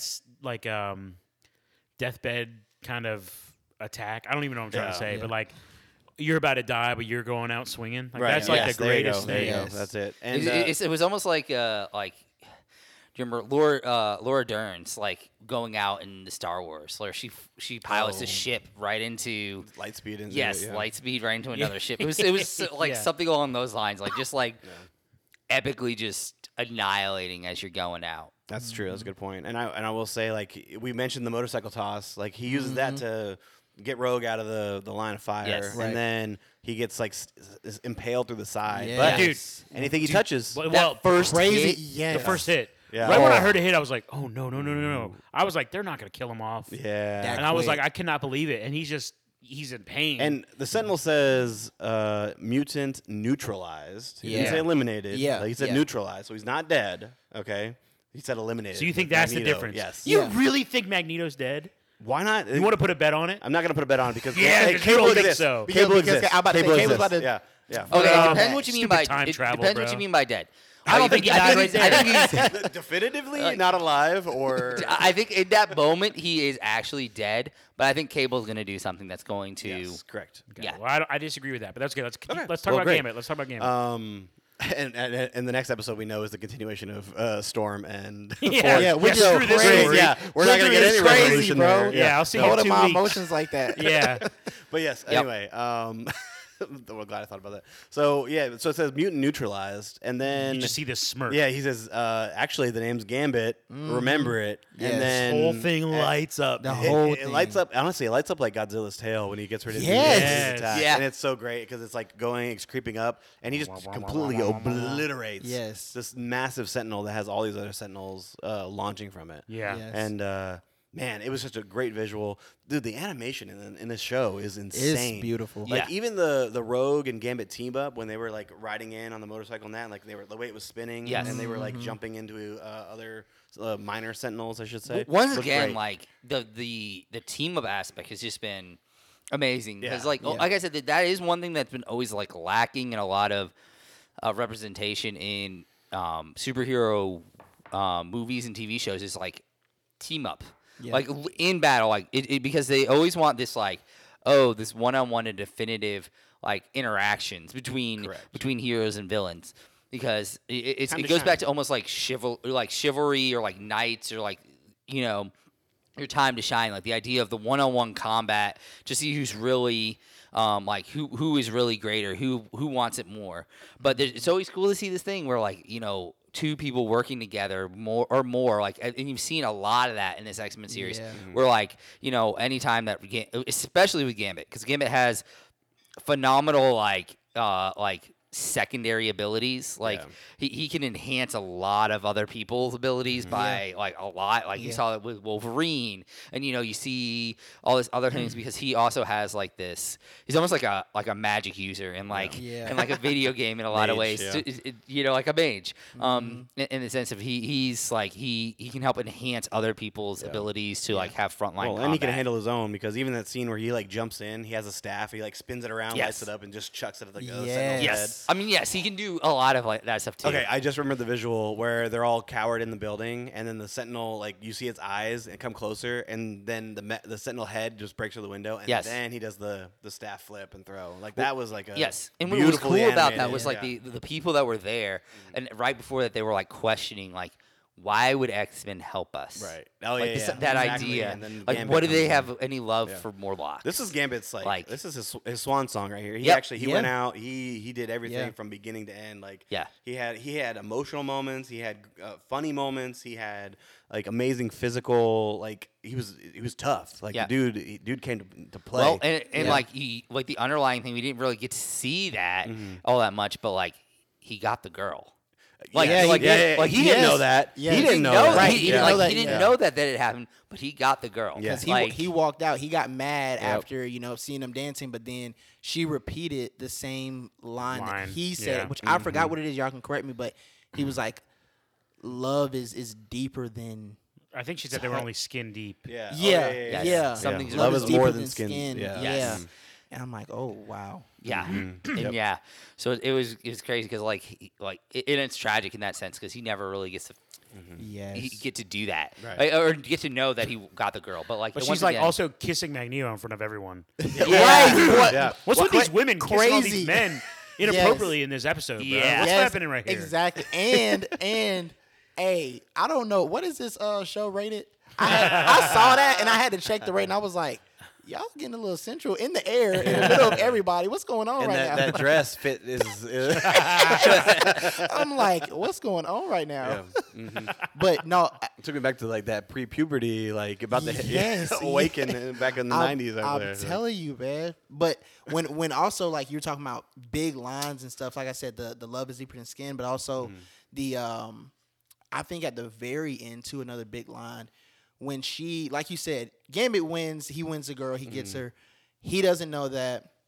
deathbed kind of attack. I don't even know what I'm trying to say, but like you're about to die, but you're going out swinging. Like, that's like the greatest There you thing. go. That's it. And it was almost like do you remember Laura Dern's like going out in the Star Wars where she pilots a ship right into light speed. light speed right into another ship. It was like Yeah. something along those lines, like just like epically just annihilating as you're going out. That's true. That's a good point. And I will say, like we mentioned the motorcycle toss. Like he uses that to get Rogue out of the line of fire, Yes. and Right. then he gets like impaled through the side. Yes. But Dude, anything he touches, well, First Crazy. hit, Yeah. the first hit. Yeah. Right when I Oh. heard it hit, I was like, oh, no. I was like, they're not going to kill him off. yeah. That And I was quick. like, I cannot believe it. And he's in pain. And the Sentinel says mutant neutralized. He didn't Yeah. say eliminated. Yeah. Like, he said Yeah. neutralized, so he's not dead. Okay. He said eliminated. So you think with that's the Magneto. difference? Yes. You Yeah. really think Magneto's dead? Why not? You want to put a bet on it? I'm not gonna put a bet on it because Yeah, hey, 'cause you cable don't think exists. so. Cable Because exists. I'm about to say, cable's about to- Yeah, yeah. Okay, Um, it depends what you mean stupid by time travel, depends what bro. you mean by dead. I don't think he died right there. I think he's Definitively not alive, or I think in that moment he is actually dead, but I think Cable's going to do something that's going to. yes, correct. Yeah. Well, I disagree with that, but that's good. Let's Okay. let's talk Well, about great. Gambit. Let's talk about Gambit. And the next episode we know is the continuation of Storm and Yeah, which is screw this crazy. story. Yeah, we're not gonna get It's any crazy, resolution bro. there. Yeah, I'll see you in Holding 2 my weeks. emotions like that. Yeah. But yes, Yep. anyway, I'm glad I thought about that. So yeah, so it says mutant neutralized, and then You just see this smirk. yeah, he says actually the name's Gambit. Remember it, Yes. and This then whole thing lights up. The man. whole it lights up. Honestly, it lights up like Godzilla's tail when he gets ready to do Yes. his attack. Yeah. And it's so great because it's like it's creeping up, and he just completely obliterates Yes. this massive sentinel that has all these other sentinels launching from it. Yeah. Yes. And man, it was such a great visual. Dude, the animation in this show is insane. It's beautiful. Like Yeah. even the Rogue and Gambit team up when they were like riding in on the motorcycle and that, and, like they were the way it was spinning, Yes. and they were like jumping into other minor sentinels, I should say. Once Looked again, great. like the team up aspect has just been amazing because, Yeah. like I said, that is one thing that's been always like lacking in a lot of representation in superhero movies and TV shows is like team up, Yeah. like in battle, like because they always want this like this one-on-one and definitive like interactions between Correct. heroes and villains. Because it Time to goes back shine. to almost like chivalry or like knights or like your time to shine, like the idea of the one-on-one combat to see who's really like who is really greater, who wants it more. But it's always cool to see this thing where like two people working together more like, and you've seen a lot of that in this X-Men series Yeah. where like anytime that especially with Gambit, because Gambit has phenomenal like secondary abilities. Like he can enhance a lot of other people's abilities by like a lot. Like you saw it with Wolverine, and you see all this other things because he also has like this. He's almost like a magic user and like Yeah. and like a video game in a lot of Mage, ways. yeah. Like a mage. In the sense of he's like he can help enhance other people's abilities to like have frontline. Well, and he can combat. handle his own because even that scene where he like jumps in, he has a staff, he like spins it around, Yes. lights it up, and just chucks it at the Yes. sentinel's head. Yes, I mean yes, he can do a lot of like that stuff too. Okay, I just remember the visual where they're all cowered in the building, and then the sentinel, like you see its eyes and come closer, and then the sentinel head just breaks through the window, and Yes. then he does the staff flip and throw. Like that was like a Yes, and what was cool beautifully about that animated- was like yeah. the people that were there, and right before that they were like questioning like, why would X-Men help us? Right. Oh, like yeah, this, yeah. that Exactly, idea. and then Like, Gambit what do they comes in. have any love Yeah. for Morlocks? This is Gambit's like this is his swan song right here. He Yep. actually went out. He did everything Yeah. from beginning to end. Like Yeah. he had emotional moments. He had funny moments. He had like amazing physical. Like he was tough. Like Yeah. the dude came to play. Well, and Yeah. like like the underlying thing, we didn't really get to see that all that much, but like he got the girl. Like, yeah, like, yeah, like he didn't yes. know that. Yeah. He didn't know know that. Right, He, he didn't like, know that, he didn't yeah. know that it happened, but he got the girl. Yeah. 'Cause he Like, he walked out. He got mad Yep. after seeing them dancing, but then she repeated the same line that Line, he said, yeah. which I forgot what it is. Y'all can correct me, but he was like, "Love is deeper than." I think she said they were only skin deep. Yeah. Yeah, Yes. yeah. Something's Love is is deeper more than than skin. Yeah. Yes. Yeah. And I'm like, oh wow. yeah, and Yep. yeah. So it was crazy because and it's tragic in that sense because he never really gets to Yes. he get to do that Right. Like, or get to know that he got the girl. But like, But once she's like again- also kissing Magneto in front of everyone. Right. What? Yeah. What's with these women kissing all crazy. these men inappropriately in this episode? Bro? Yeah. What's Yes, happening right here? Exactly. And hey, I don't know what is this show rated. I saw that and I had to check the rating. I was like, y'all getting a little central in the air in the middle of everybody. What's going on And right that now? dress fit is. I'm like, what's going on right now? Yeah. But no, It took me back to like that pre-puberty, like about to Yes, awaken back in the '90s. I'm telling you, man. But when also like you're talking about big lines and stuff, like I said, the love is deeper than skin, but also the I think at the very end too, another big line when she, like you said, Gambit wins, he wins the girl, he gets her. He doesn't know that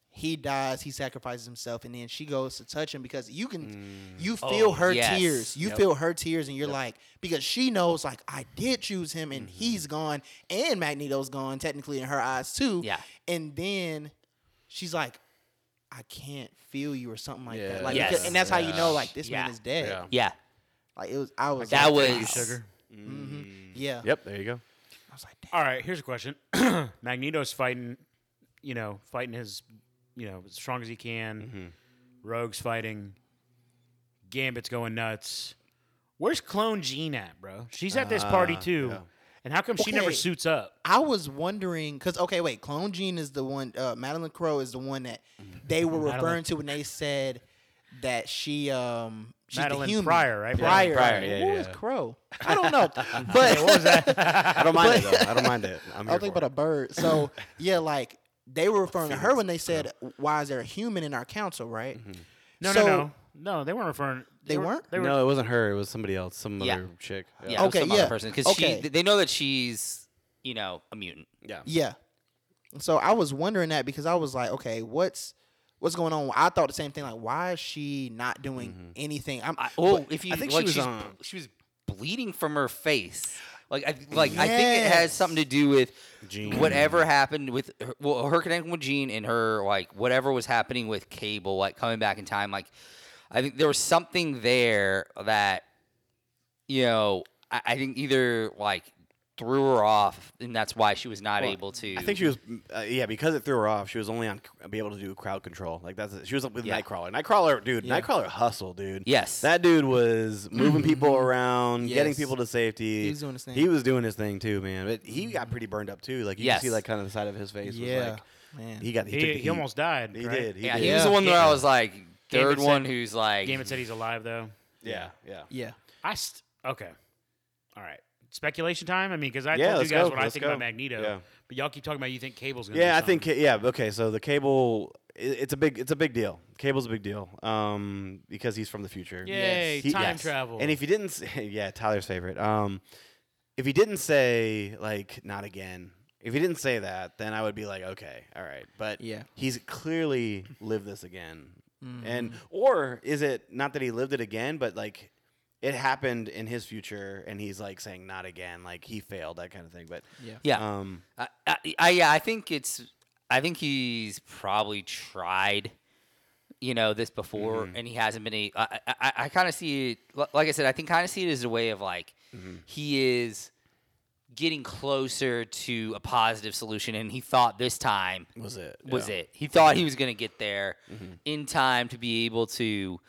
he dies, he sacrifices himself, and then she goes to touch him because you feel her yes. tears. You feel her tears, and you're like, because she knows, like, I did choose him, and he's gone, and Magneto's gone, technically in her eyes too. Yeah. And then she's like, I can't feel you or something like that. Like, Yes. and that's how you know, like, this Yeah. man is dead. Yeah. Yeah. Like, it was, I was That like, was Sugar. yeah. Yep, there you go. I was like, damn. All right, here's a question. Magneto's fighting his, as strong as he can. Rogue's fighting. Gambit's going nuts. Where's Clone Jean at, bro? She's at this party too. yeah. And how come she never Okay. suits up? I was wondering because Clone Jean is the one. Madeline Crowe is the one that they were referring to when they said that she's Madeline the human. Pryor, right? Pryor. Pryor, yeah, Who yeah. is Crow? I don't know, but What was that? I don't mind it, though. I don't mind it. I'm I here think for about it. a bird. So yeah, like they were referring to her when they said, "Why is there a human in our council?" Right? No, they weren't referring. They weren't? They were. No, it wasn't her. It was somebody else. Some Yeah. other chick. Yeah. Okay, Some other yeah. person because Okay. they know that she's a mutant. Yeah. Yeah. So I was wondering that because I was like, okay, what's going on? I thought the same thing. Like, why is she not doing anything? If you I think like, she was she was bleeding from her face. I think it has something to do with Jean. whatever happened with her connection with Jean and her whatever was happening with Cable coming back in time. I think there was something there that I think either threw her off, and that's why she was not able to. I think she was, because it threw her off. She was only be able to do crowd control. She was with Nightcrawler. Nightcrawler, dude. Yeah. Nightcrawler hustle, dude. Yes. that dude was moving people around, getting Yes. people to safety. He was doing his thing. He was doing his thing too, man. But he got pretty burned up too. You Yes. can see kind of the side of his face. Yeah, was man. he got he, took the He heat. almost died. He right? did. He yeah, did. he was the one where I was third Gambit one said- who's Gambit said he's alive though. Yeah. Yeah. Okay. All right. Speculation time. I mean, because I Yeah, told you let's guys go. what I Let's think go. about Magneto, Yeah. but y'all keep talking about you think Cable's gonna. Yeah, do I think something. okay. So the Cable, it's a big deal. Cable's a big deal, because he's from the future. Yay, He- time yes. travel. And if he didn't, Tyler's favorite. If he didn't say not again, if he didn't say that, then I would be like, okay, all right. But Yeah. he's clearly lived this again, Mm-hmm. and or is it not that he lived it again, but it happened in his future, and he's saying not again, he failed, that kind of thing. But Yeah. Yeah. I think he's probably tried, this before, and he hasn't been. I kind of see it. Like I said, I kind of see it as a way of he is getting closer to a positive solution, and he thought this time was it? was Yeah. it. He thought he was going to get there in time to be able to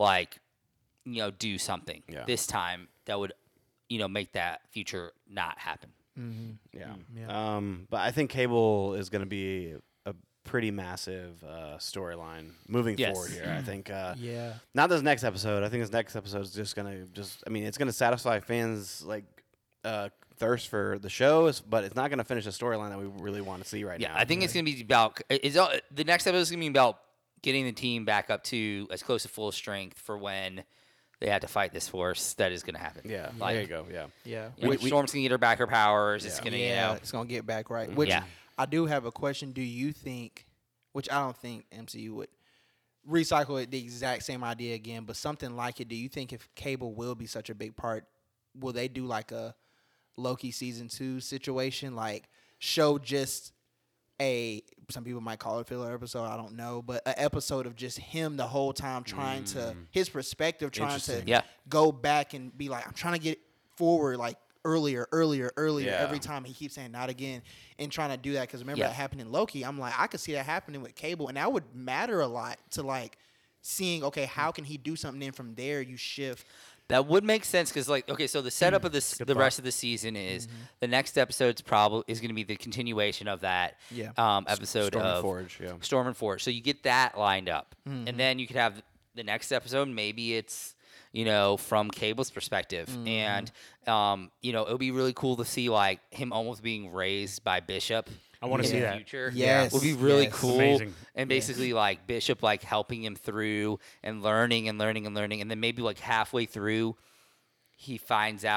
do something this time that would make that future not happen. Yeah. Yeah. But I think Cable is going to be a pretty massive storyline moving Yes. forward here. I think Yeah. not this next episode. I think this next episode is just going to it's going to satisfy fans thirst for the show, but it's not going to finish a storyline that we really want to see right now. Yeah, I think it's going to be about the next episode is going to be about getting the team back up to as close to full strength for when they have to fight this force that is going to happen. Yeah. Like, There you go. Yeah. Yeah. when Storm's going to get her back her powers. It's going to, it's gonna get back right. Which Yeah. I do have a question. Do you think, which I don't think MCU would recycle it the exact same idea again, but something like it? Do you think if Cable will be such a big part, will they do a Loki season 2 situation, show just some people might call it a filler episode, I don't know, but an episode of just him the whole time trying to his perspective, trying to Interesting. Yeah. go back and be I'm trying to get forward earlier Yeah. every time he keeps saying not again and trying to do that because remember Yeah. that happened in Loki. I'm I could see that happening with Cable, and that would matter a lot to seeing how can he do something, then from there you shift. That would make sense because, so the setup of the thought. rest of the season is the next episode's is going to be the continuation of that Yeah. episode Storm and of Forge, yeah. Storm and Forge. So you get that lined up, and then you could have the next episode. Maybe it's from Cable's perspective, and it would be really cool to see him almost being raised by Bishop. I wanna in see the that. Future. Yes, would be really yes. cool. Amazing. And basically, Bishop helping him through and learning, and then maybe halfway through, he finds out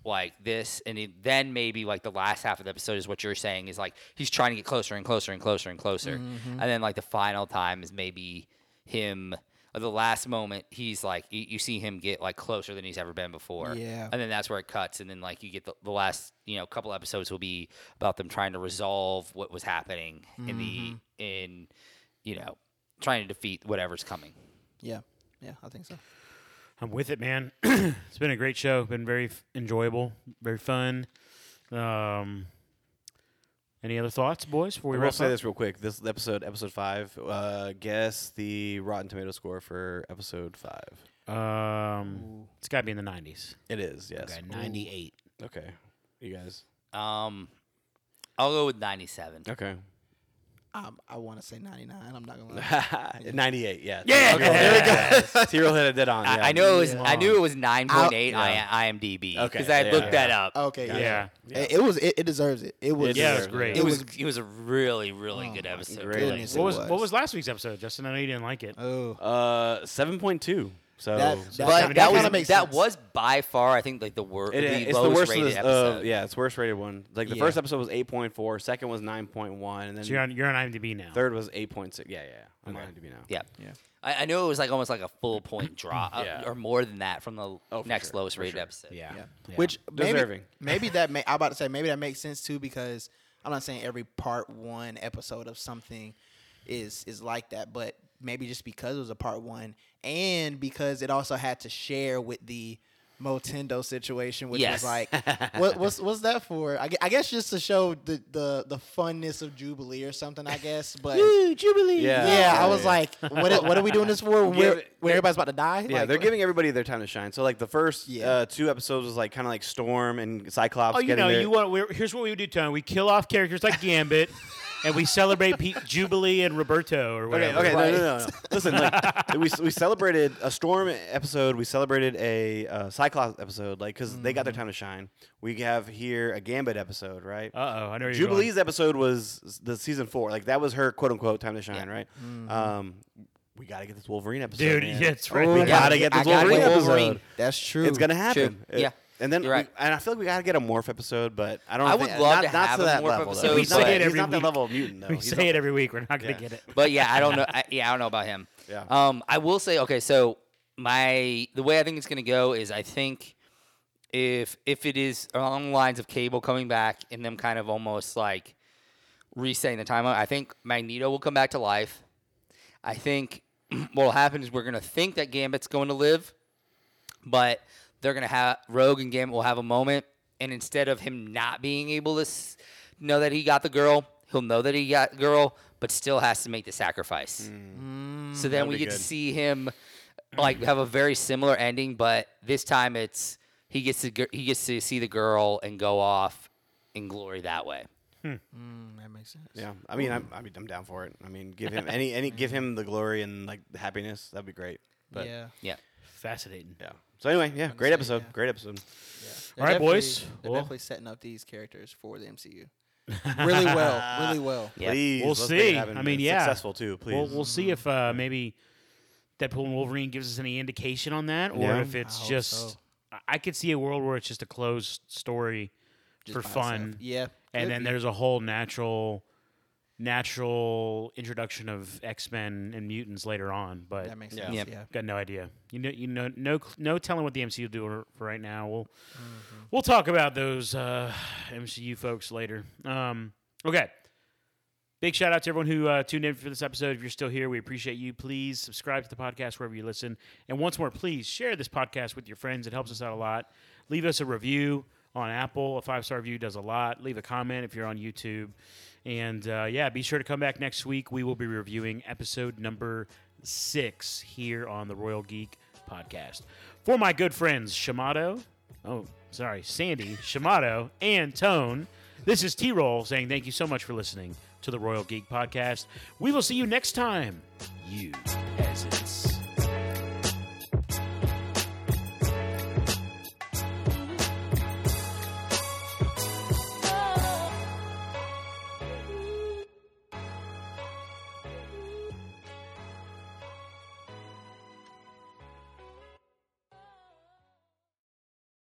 like this, and then maybe like the last half of the episode is what you're saying is like he's trying to get closer and closer and closer and closer, and then like the final time is maybe him. The last moment, he's like you see him get like closer than he's ever been before. Yeah. And then that's where it cuts, and then like you get the last couple episodes will be about them trying to resolve what was happening in trying to defeat whatever's coming. Yeah, I think so. I'm with it, man. It's been a great show. Been very enjoyable, very fun. Any other thoughts, boys? Before we We'll wrap say up? this real quick. This episode 5. Guess the Rotten Tomato score for episode 5. It's got to be in the 90s. It is, yes. Okay, 98. Okay. You guys. I'll go with 97. Okay. I want to say 99. I'm not gonna lie. 98, yeah. Yeah, Okay, there we go. T-Roll hit it dead on. Yeah. I knew it was. Yeah. I knew it was 9.8 Yeah. IMDb Okay, because I had yeah, looked yeah. that up. Okay, Yeah. It deserves it. It was. Yeah, it was great. It was a really good my episode. Great. goodness, What it was last week's episode, Justin? I know you didn't like it. Oh, 7.2. So But that kinda makes sense. was by far I think like the it's the lowest worst rated of episode. yeah, it's worst rated one. Like the Yeah. first episode was 8.4, second was 9.1, and then So you're on IMDb now. third was 8.6. Yeah. I'm Okay. on IMDb now. Yeah. Yeah. I knew it was like almost like a full point drop Yeah. or more than that from the for next sure, lowest for rated sure. episode. Yeah. yeah. Which Deserving. maybe that I'm about to say maybe that makes sense too because I'm not saying every part 1 episode of something is like that, but maybe just because it was a part 1 and because it also had to share with the Motendo situation, which Yes. was like, what's that for? I guess just to show the funness of Jubilee or something. I guess, but Jubilee. yeah, I was like, what are we doing this for? Where everybody's about to die? Yeah, Like, they're giving everybody their time to shine. So like the first Yeah. 2 episodes was like kind of like Storm and Cyclops. Oh, you getting know, their, here's what we do, Tony. We kill off characters like Gambit, and we celebrate Jubilee and Roberto or whatever. Okay, Right. no. Listen, like we celebrated a Storm episode. We celebrated a Cyclops episode, like because they got their time to shine. We have here a Gambit episode, right? Uh-oh, I know where you're Jubilee's episode was the season 4. Like that was her quote unquote time to shine, right? We got to get this Wolverine episode, Dude, man. yeah, that's right. We Yeah, gotta get this I gotta Wolverine get episode. Wolverine. That's true. It's gonna happen. True. Yeah. And then, You're right. and I feel like we gotta get a Morph episode, but I don't. I think, would love not, to not have to a that Morph level. episode, Though. We He's say not, it he's every not that week. level of mutant, though. We He's say not- it every week. We're not going Yeah. to get it. But yeah, I don't know. I don't know about him. Yeah. I will say, okay, so the way I think it's gonna go is I think if it is along the lines of Cable coming back and them kind of almost like resetting the timeline, I think Magneto will come back to life. I think what will happen is we're gonna think that Gambit's going to live, but they're gonna have Rogue and Gambit will have a moment, and instead of him not being able to know that he got the girl, he'll know that he got the girl, but still has to make the sacrifice. So then That'd we be get good. to see him like have a very similar ending, but this time it's he gets to see the girl and go off in glory that way. that makes sense. Yeah, I mean, I'm down for it. I mean, give him give him the glory and like the happiness. That'd be great. But yeah. Yeah. Fascinating. yeah. So anyway, yeah, great say, episode. yeah. Great episode. They're All right, definitely- boys. They're Well- definitely setting up these characters for the MCU. Really well. Really well. Yeah. Please, We'll let's make it see. happen. I mean, It's yeah. successful too. Please. We'll see if maybe Deadpool and Wolverine gives us any indication on that, or Yeah. if it's I hope just. so. I could see a world where it's just a closed story Just for by fun, itself. Yeah. and Could then be. there's a whole natural introduction of X-Men and mutants later on. But That makes Yeah. sense. Yep. Yeah. got no idea. No telling what the MCU will do for right now. We'll talk about those MCU folks later. Okay. Big shout out to everyone who tuned in for this episode. If you're still here, we appreciate you. Please subscribe to the podcast wherever you listen. And once more, please share this podcast with your friends. It helps us out a lot. Leave us a review on Apple. A 5-star review does a lot. Leave a comment if you're on YouTube. And be sure to come back next week. We will be reviewing episode number 6 here on the Royal Geek Podcast. For my good friends, Sandy, Shamato, and Tone, this is T-Roll saying thank you so much for listening to the Royal Geek Podcast. We will see you next time. You as